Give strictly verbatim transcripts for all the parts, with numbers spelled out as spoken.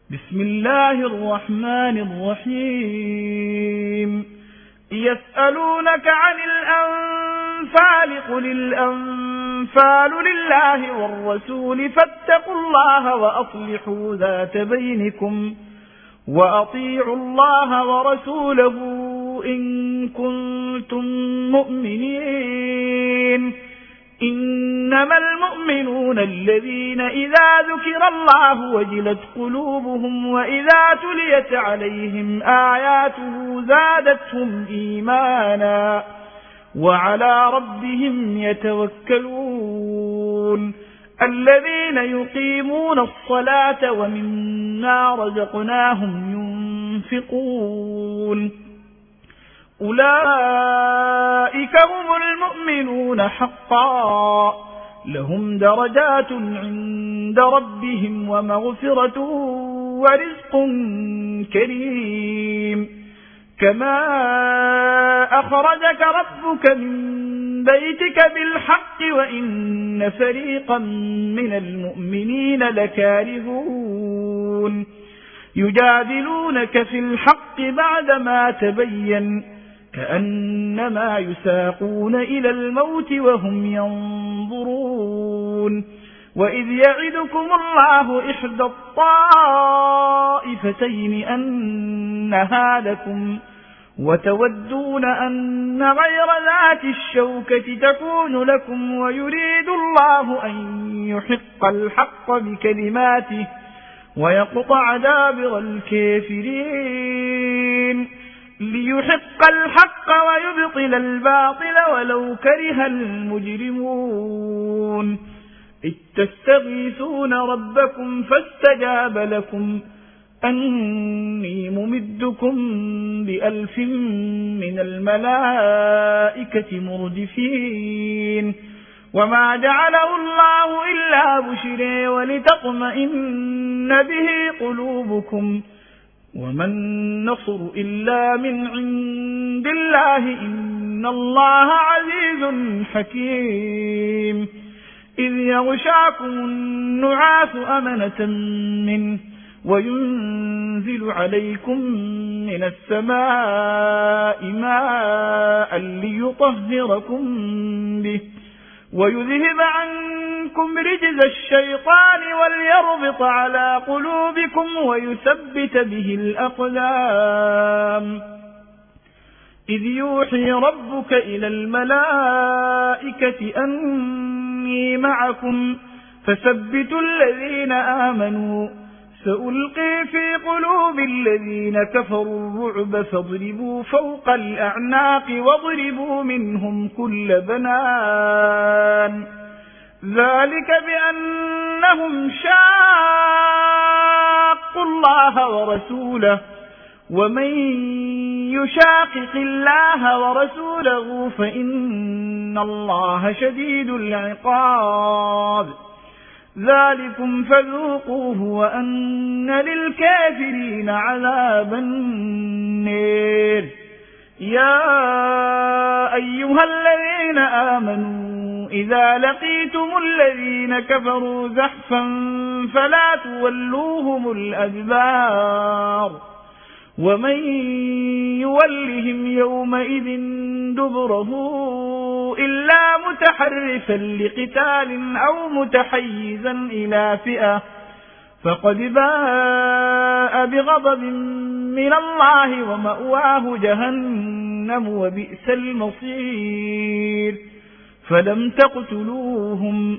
بسم الله الرحمن الرحيم يسألونك عن الأنفال قل الأنفال لله والرسول فاتقوا الله وأصلحوا ذات بينكم وأطيعوا الله ورسوله إن كنتم مؤمنين إنما المؤمنون الذين إذا ذكر الله وجلت قلوبهم وإذا تليت عليهم آياته زادتهم إيمانا وعلى ربهم يتوكلون الذين يقيمون الصلاة ومما رزقناهم ينفقون أولئك هم المؤمنون حقا لهم درجات عند ربهم ومغفرة ورزق كريم كما أخرجك ربك من بيتك بالحق وإن فريقا من المؤمنين لكارهون يجادلونك في الحق بعدما تبين كأنما يساقون إلى الموت وهم ينظرون وإذ يعدكم الله إحدى الطائفتين أنها لكم وتودون أن غير ذات الشوكة تكون لكم ويريد الله أن يحق الحق بكلماته ويقطع دابر الكافرين ليحق الحق ويبطل الباطل ولو كره المجرمون إذ تستغيثون ربكم فاستجاب لكم أني ممدكم بألف من الملائكة مردفين وما جعله الله إلا بشرا ولتطمئن به قلوبكم وما النصر إلا من عند الله إن الله عزيز حكيم إذ يغشاكم النعاس أمنة منه وينزل عليكم من السماء ماء ليطهركم به ويذهب عنكم رجز الشيطان وليربط على قلوبكم ويثبت به الأقدام إذ يوحي ربك إلى الملائكة أني معكم فثبتوا الذين آمنوا سألقي في قلوب الذين كفروا الرعب فاضربوا فوق الأعناق واضربوا منهم كل بنان ذلك بأنهم شاقوا الله ورسوله ومن يشاقق الله ورسوله فإن الله شديد العقاب ذلكم فذوقوه وأن للكافرين عذاب النير يا أيها الذين آمنوا إذا لقيتم الذين كفروا زحفا فلا تولوهم الأدبار ومن يولهم يومئذ دبره إلا متحرفا لقتال أو متحيزا إلى فئة فقد باء بغضب من الله ومأواه جهنم وبئس المصير فلم تقتلوهم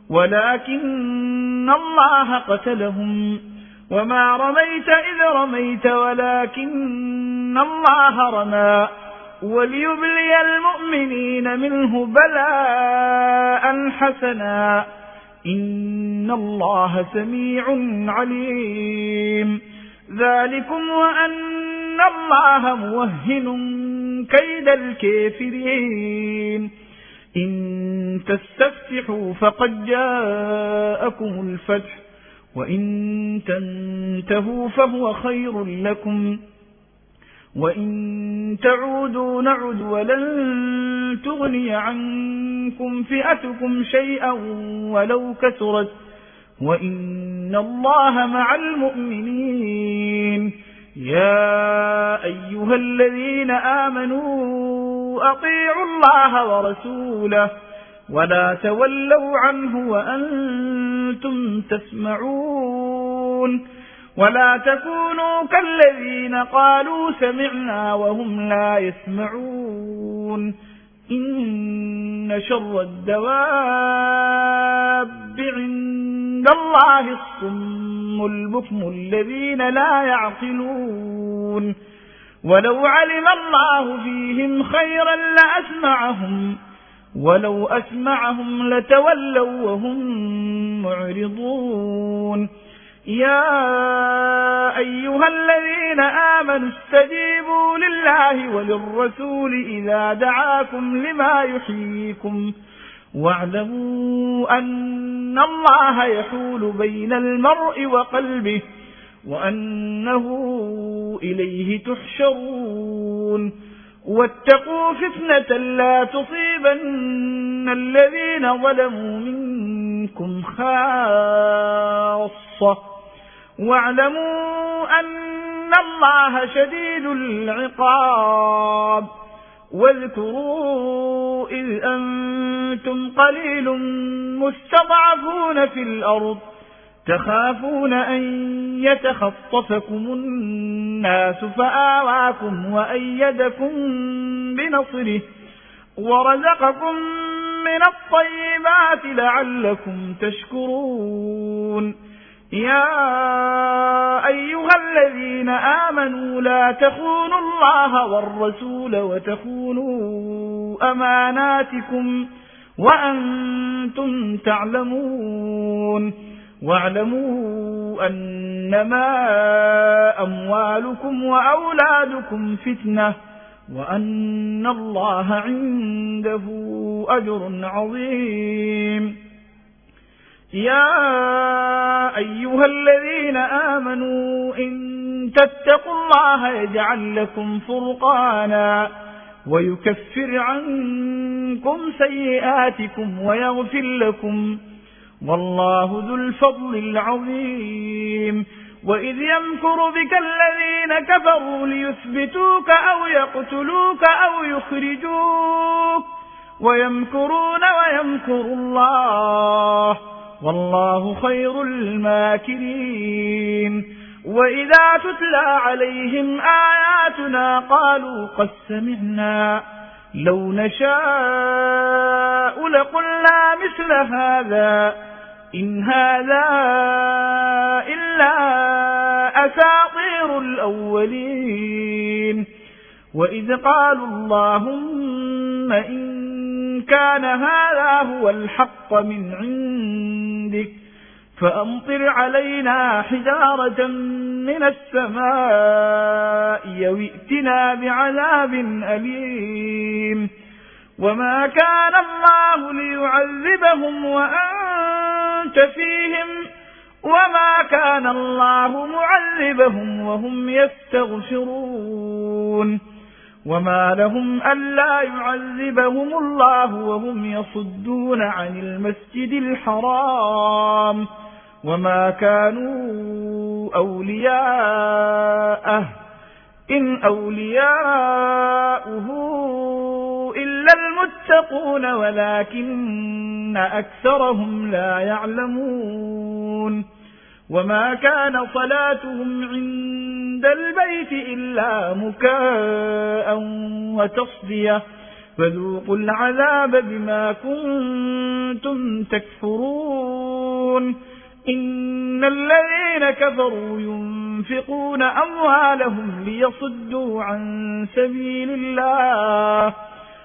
ولكن الله قتلهم وما رميت إذ رميت ولكن الله رمى وليبلي المؤمنين منه بلاء حسنا إن الله سميع عليم ذلكم وأن الله موهن كيد الكافرين إن تستفتحوا فقد جاءكم الفتح وإن تنتهوا فهو خير لكم وإن تعودوا نعد ولن تغني عنكم فئتكم شيئا ولو كثرت وإن إن الله مع المؤمنين. يا أيها الذين آمنوا أطيعوا الله ورسوله ولا تولوا عنه وأنتم تسمعون ولا تكونوا كالذين قالوا سمعنا وهم لا يسمعون. إن شر الدواب عند الله الصم البكم الذين لا يعقلون. ولو علم الله فيهم خيرا لأسمعهم ولو أسمعهم لتولوا وهم معرضون. يا أيها الذين آمنوا استجيبوا لله وللرسول إذا دعاكم لما يحييكم واعلموا أن الله يحول بين المرء وقلبه وأنه إليه تحشرون. واتقوا فتنة لا تصيبن الذين ظلموا منكم خاصة واعلموا أن الله شديد العقاب. واذكروا إذ أنتم قليل مستضعفون في الأرض تخافون أن يتخطفكم الناس فآواكم وأيدكم بنصره ورزقكم من الطيبات لعلكم تشكرون. يا أيها الذين آمنوا لا تخونوا الله والرسول وتخونوا أماناتكم وأنتم تعلمون. واعلموا أنما أموالكم وأولادكم فتنة وأن الله عنده أجر عظيم. يا أيها الذين آمنوا إن تتقوا الله يجعل لكم فرقانا ويكفر عنكم سيئاتكم ويغفر لكم والله ذو الفضل العظيم. وإذ يمكر بك الذين كفروا ليثبتوك أو يقتلوك أو يخرجوك ويمكرون ويمكر الله والله خير الماكرين. وإذا تتلى عليهم آياتنا قالوا قد سمعنا لو نشاء لقلنا مثل هذا إن هذا إلا أساطير الأولين. وإذ قالوا اللهم إن كان هذا هو الحق من عندك فأمطر علينا حجارة من السماء أو ائتنا بعذاب أليم. وما كان الله ليعذبهم وأنت فيهم وما كان الله معذبهم وهم يستغفرون. وما لهم ألا يعذبهم الله وهم يصدون عن المسجد الحرام وما كانوا أولياءه إن أولياؤه إلا المتقون ولكن أكثرهم لا يعلمون. وما كان صلاتهم عند البيت إلا مكاء وتصدية فذوقوا العذاب بما كنتم تكفرون. إن الذين كفروا ينفقون أموالهم ليصدوا عن سبيل الله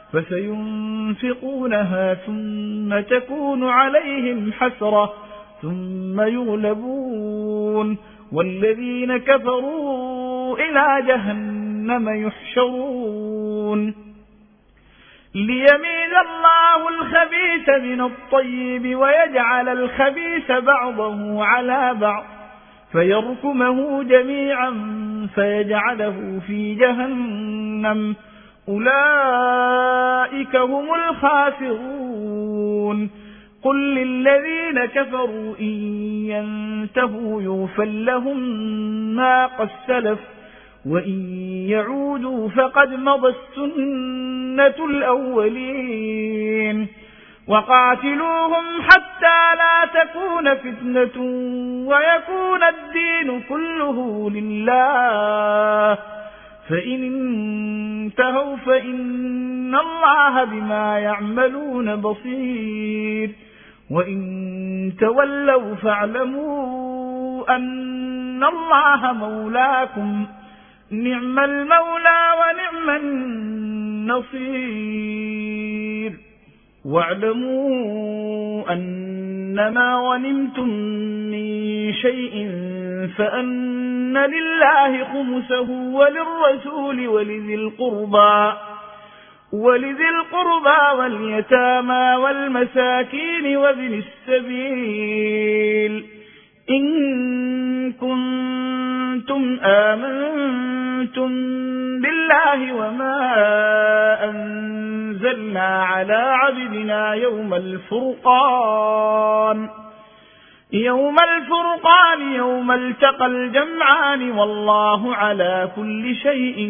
فسينفقونها ثم تكون عليهم حسرة ثم يغلبون والذين كفروا إلى جهنم يحشرون. ليميز الله الخبيث من الطيب ويجعل الخبيث بعضه على بعض فيركمه جميعا فيجعله في جهنم أولئك هم الخاسرون. قل للذين كفروا إن ينتهوا يغفر لهم ما قد سلف وإن يعودوا فقد مضت سنة الأولين وقاتلوهم حتى لا تكون فتنة ويكون الدين كله لله فإن انتهوا فإن الله بما يعملون بصير وإن تولوا فاعلموا أن الله مولاكم نعم المولى ونعم النصير واعلموا أنما غنمتم من شيء فأن لله خمسه وللرسول ولذي القربى ولذي القربى واليتامى والمساكين وابن السبيل إن كنتم آمنتم بالله وما أنزلنا على عبدنا يوم الفرقان يوم الفرقان يوم التقى الجمعان والله على كل شيء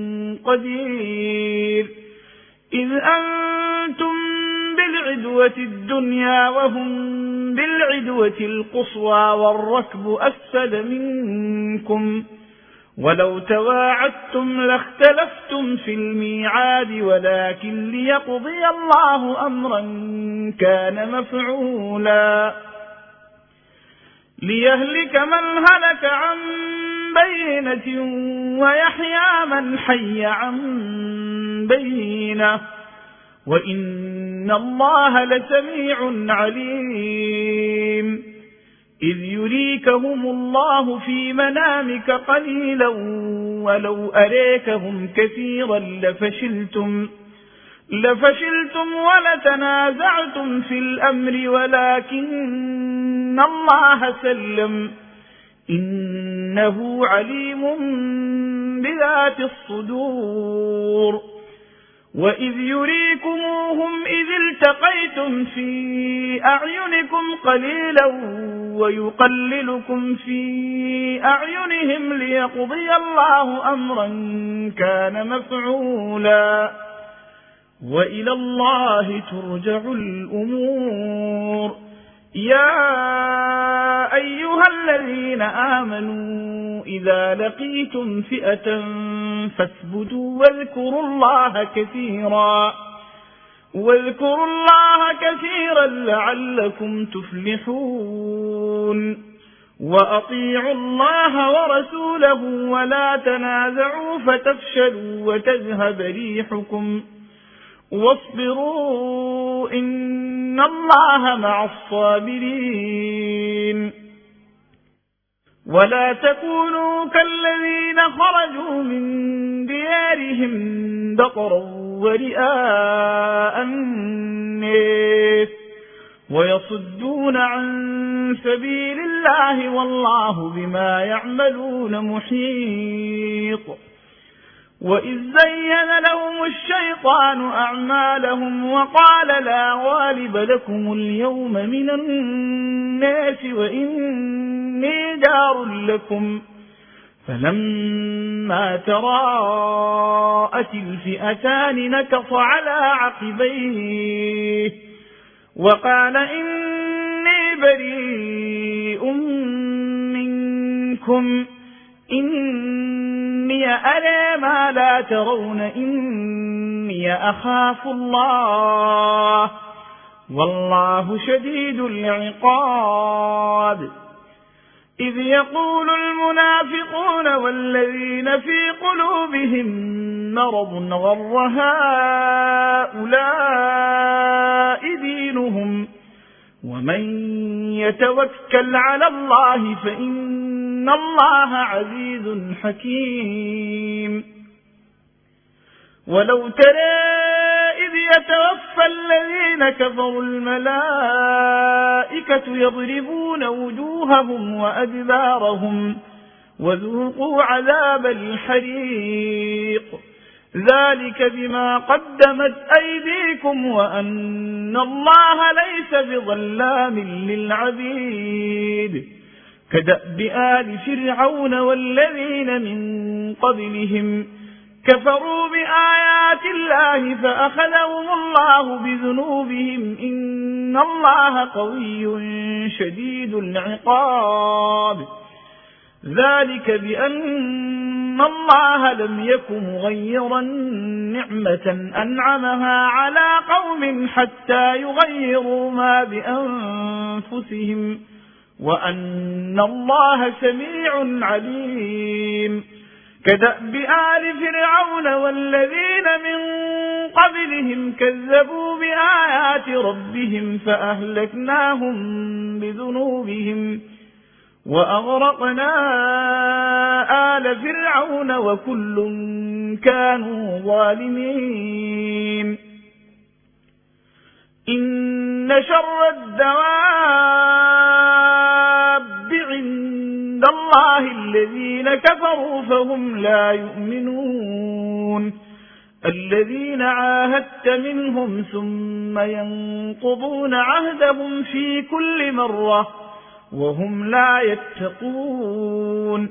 قدير إذ أنتم بالعدوة الدنيا وهم بالعدوة القصوى والركب أسفل منكم ولو تواعدتم لاختلفتم في الميعاد ولكن ليقضي الله أمرا كان مفعولا ليهلك من هلك عن بينة ويحيى من حي عن بينة وإن الله لسميع عليم إذ يريكهم الله في منامك قليلا ولو أريكهم كثيرا لفشلتم لفشلتم ولتنازعتم في الأمر ولكن الله سلم إنه عليم بذات الصدور وإذ يريكموهم إذ التقيتم في أعينكم قليلا ويقللكم في أعينهم ليقضي الله أمرا كان مفعولا وإلى الله ترجع الأمور يا أيها الذين آمنوا إذا لقيتم فئة فاثبتوا واذكروا الله كثيرا واذكروا الله كثيرا لعلكم تفلحون وأطيعوا الله ورسوله ولا تنازعوا فتفشلوا وتذهب ريحكم واصبروا إن الله مع الصابرين ولا تكونوا كالذين خرجوا من ديارهم بطرا ورئاء الناس ويصدون عن سبيل الله والله بما يعملون محيط وإذ زين لهم الشيطان أعمالهم وقال لا غالب لكم اليوم من الناس وإني جار لكم فلما تراءت الفئتان نكص على عقبيه وقال إني بريء منكم إني أرى ما لا ترون إني أخاف الله والله شديد العقاب إذ يقول المنافقون والذين في قلوبهم مرض غر هؤلاء دينهم ومن يتوكل على الله فإن الله عزيز حكيم ولو ترى إذ يتوفى الذين كفروا الملائكة يضربون وجوههم وأدبارهم وذوقوا عذاب الحريق ذلك بما قدمت أيديكم وأن الله ليس بظلام للعبيد كدأب آل فرعون والذين من قبلهم كفروا بآيات الله فأخذهم الله بذنوبهم إن الله قوي شديد العقاب ذلك بأن الله لم يكن مغيرا نعمة أنعمها على قوم حتى يغيروا ما بأنفسهم وأن الله سميع عليم كدأب آل فرعون والذين من قبلهم كذبوا بآيات ربهم فأهلكناهم بذنوبهم وأغرقنا آل فرعون وكل كانوا ظالمين إن شر الدواب عند الله الذين كفروا فهم لا يؤمنون الذين عاهدت منهم ثم ينقضون عهدهم في كل مرة وهم لا يتقون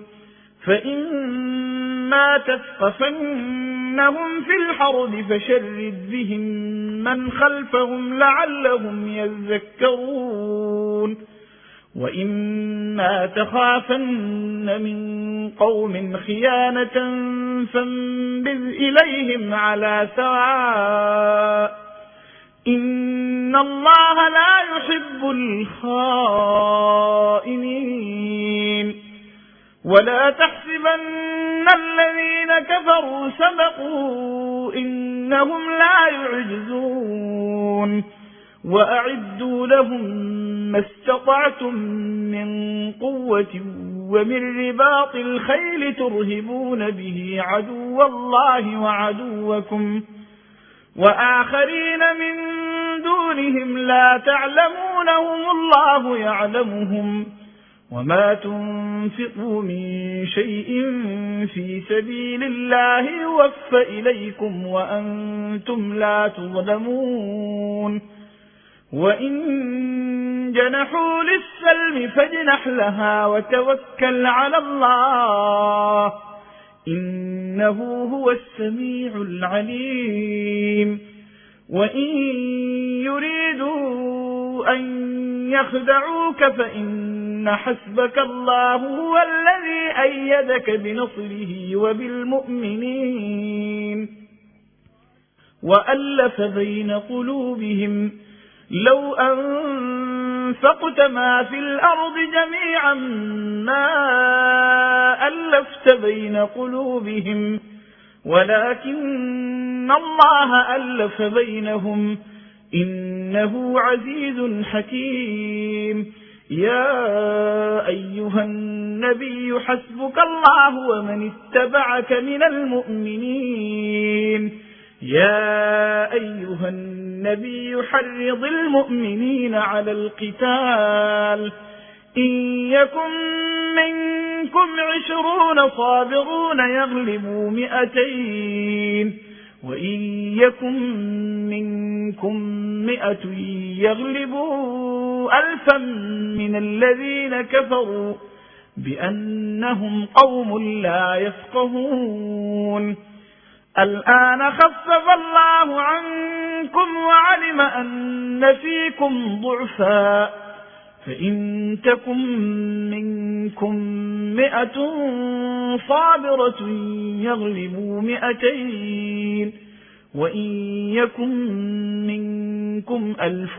فإما تثقفنهم في الحرب فشرد بهم من خلفهم لعلهم يذكرون وإما تخافن من قوم خيانة فانبذ إليهم على سواء إن الله لا يحب الخائنين ولا تحسبن الذين كفروا سبقوا إنهم لا يعجزون وأعدوا لهم ما استطعتم من قوة ومن رباط الخيل ترهبون به عدو الله وعدوكم وآخرين من دونهم لا تعلمونهم الله يعلمهم وما تنفقوا من شيء في سبيل الله يوفى إليكم وأنتم لا تظلمون وإن جنحوا للسلم فاجنح لها وتوكل على الله إنه هو السميع العليم وإن يريدوا أن يخدعوك فإن حسبك الله هو الذي أيدك بنصره وبالمؤمنين وألف بين قلوبهم لو أنفقت ما في الأرض جميعا ما ألفت بين قلوبهم ولكن الله ألف بينهم إنه عزيز حكيم يا أيها النبي حسبك الله ومن اتبعك من المؤمنين يا أيها النبي حرض المؤمنين على القتال إن يكن منكم عشرون صابرون يغلبوا مئتين وإن يكن منكم مئة يغلبوا ألفا من الذين كفروا بأنهم قوم لا يفقهون الآن خفف الله عنكم وعلم أن فيكم ضعفا فإن تكن منكم مئة صابرة يغلبوا مئتين وإن يكن منكم ألف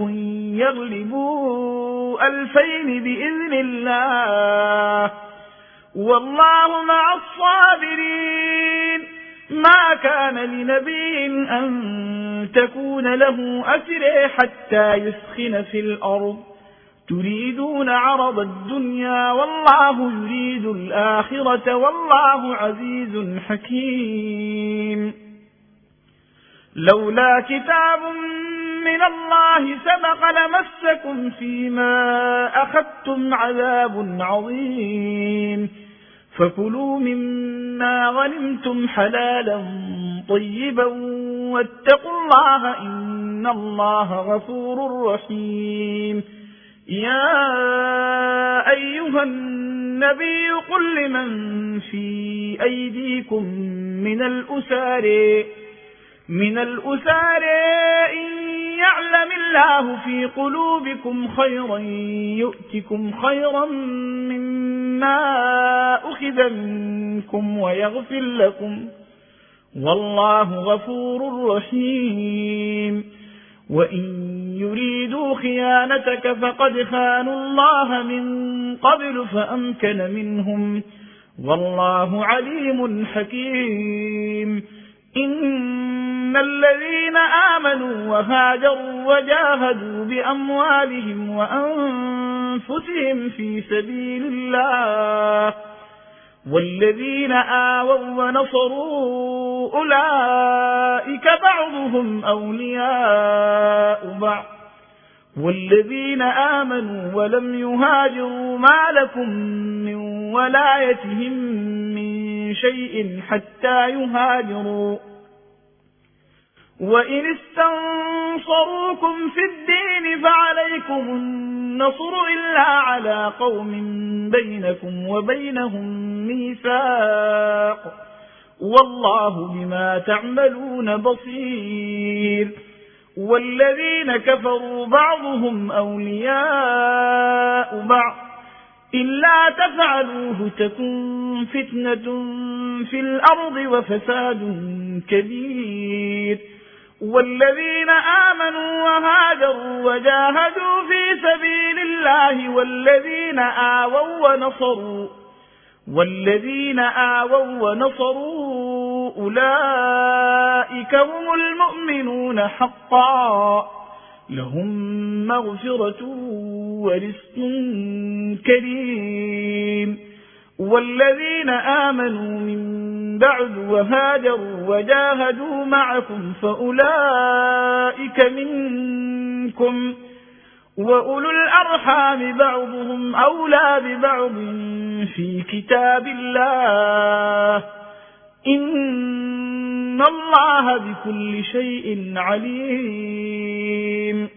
يغلبوا ألفين بإذن الله والله مع الصابرين ما كان لنبي أن تكون له أسرى حتى يسخن في الأرض تريدون عرض الدنيا والله يريد الآخرة والله عزيز حكيم لولا كتاب من الله سبق لمسكم فيما أخذتم عذاب عظيم فكلوا مما غنمتم حلالا طيبا واتقوا الله إن الله غفور رحيم. يا أيها النبي قل لمن في أيديكم من الأسار من الأسار إن يعلم الله في قلوبكم خيرا يؤتكم خيرا مما أخذ منكم ويغفر لكم والله غفور رحيم. وإن يريدوا خيانتك فقد خانوا الله من قبل فأمكن منهم والله عليم حكيم. إن الذين آمنوا وهاجروا وجاهدوا بأموالهم وأنفسهم في سبيل الله والذين آووا ونصروا أولئك بعضهم أولياء بعض والذين آمنوا ولم يهاجروا ما لكم من ولايتهم من شيء حتى يهاجروا وإن استنصروكم في الدين فعليكم النصر إلا على قوم بينكم وبينهم ميثاق والله بما تعملون بصير. والذين كفروا بعضهم أولياء بعض إلا تفعلوه تكن فتنة في الأرض وفساد كبير. والذين آمنوا وهاجروا وجاهدوا في سبيل الله والذين آووا ونصروا والذين آووا ونصروا أولئك هم المؤمنون حقا لهم مغفرة ورزق كريم. والذين آمنوا من بعد وهاجروا وجاهدوا معكم فأولئك منكم وأولو الأرحام بعضهم أولى ببعض في كتاب الله إن الله بكل شيء عليم.